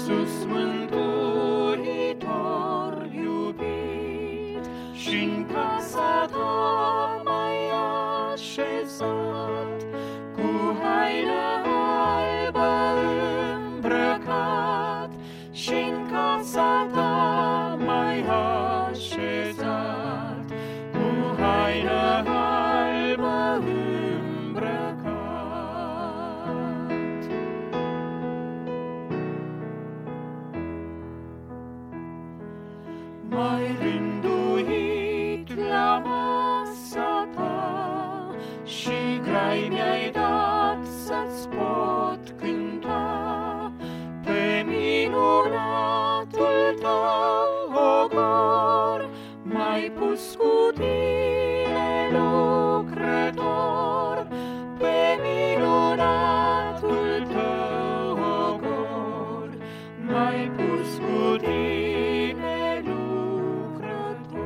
Iisus Mântuitor iubit, și-n casa ta mai așezat, cu haină albă îmbrăcat, și-n casa ta mai așezat, cu haină albă îmbrăcat. M-ai rânduit la masa ta și grai mi-ai dat să-ți pot cânta pe minunatul tău ogor. M-ai pus cu tine lucrător pe minunatul tău ogor. M-ai pus cu tine lucrător.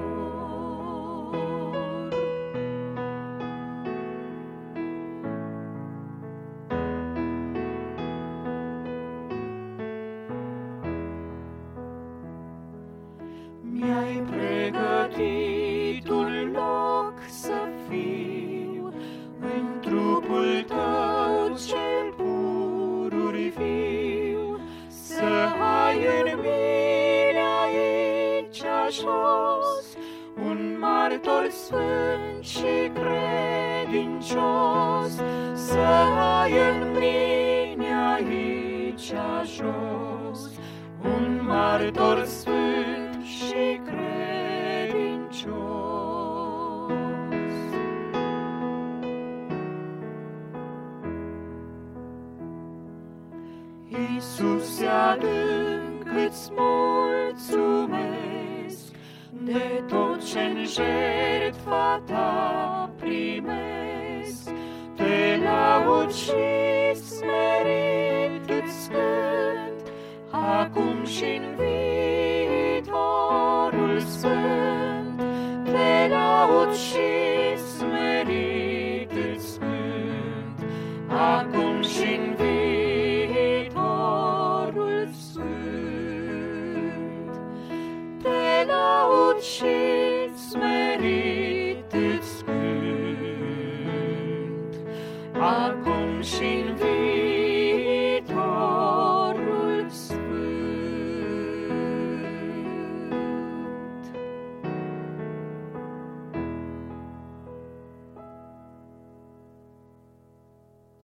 Mi-ai pregătit un loc să fiu în trupul tău cel pururi viu, să ai în mine aici jos un martor sfânt și credincios, să ai în mine aici jos un martor sfânt și credincios. Iisuse adânc, îți mulțumesc de tot ce-n jertfa ta primesc. Te laud și smerit îți cânt, acum și-n viitorul sfânt. Te laud și